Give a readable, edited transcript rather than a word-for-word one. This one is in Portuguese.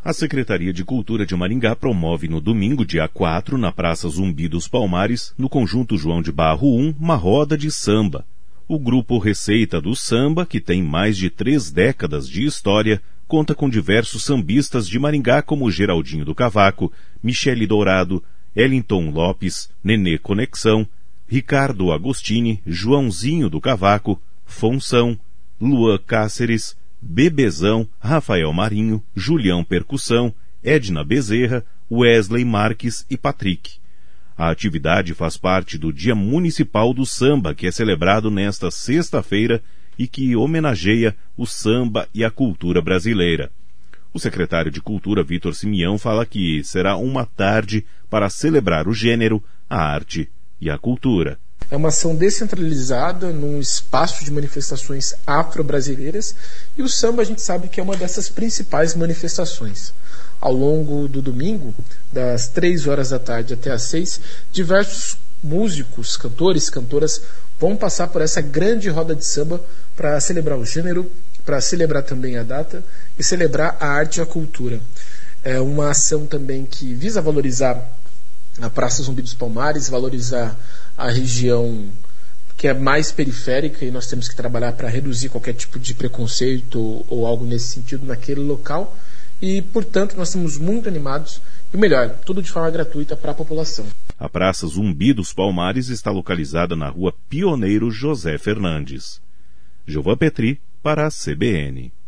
A Secretaria de Cultura de Maringá promove no domingo, dia 4, na Praça Zumbi dos Palmares, no Conjunto João de Barro 1, uma roda de samba. O grupo Receita do Samba, que tem mais de 3 décadas de história, conta com diversos sambistas de Maringá como Geraldinho do Cavaco, Michele Dourado, Ellington Lopes, Nenê Conexão, Ricardo Agostini, Joãozinho do Cavaco, Fonção, Luan Cáceres, Bebezão, Rafael Marinho, Julião Percussão, Edna Bezerra, Wesley Marques e Patrick. A atividade faz parte do Dia Municipal do Samba, que é celebrado nesta sexta-feira e que homenageia o samba e a cultura brasileira. O secretário de Cultura, Vitor Simeão, fala que será uma tarde para celebrar o gênero, a arte e a cultura. É uma ação descentralizada num espaço de manifestações afro-brasileiras e o samba a gente sabe que é uma dessas principais manifestações. Ao longo do domingo, das 3 horas da tarde até às 6, diversos músicos, cantores, cantoras vão passar por essa grande roda de samba para celebrar o gênero, para celebrar também a data e celebrar a arte e a cultura. É uma ação também que visa valorizar a Praça Zumbi dos Palmares, valorizar a região que é mais periférica e nós temos que trabalhar para reduzir qualquer tipo de preconceito ou algo nesse sentido naquele local e, portanto, nós estamos muito animados e, melhor, tudo de forma gratuita para a população. A Praça Zumbi dos Palmares está localizada na Rua Pioneiro José Fernandes. Gilvan Petri para a CBN.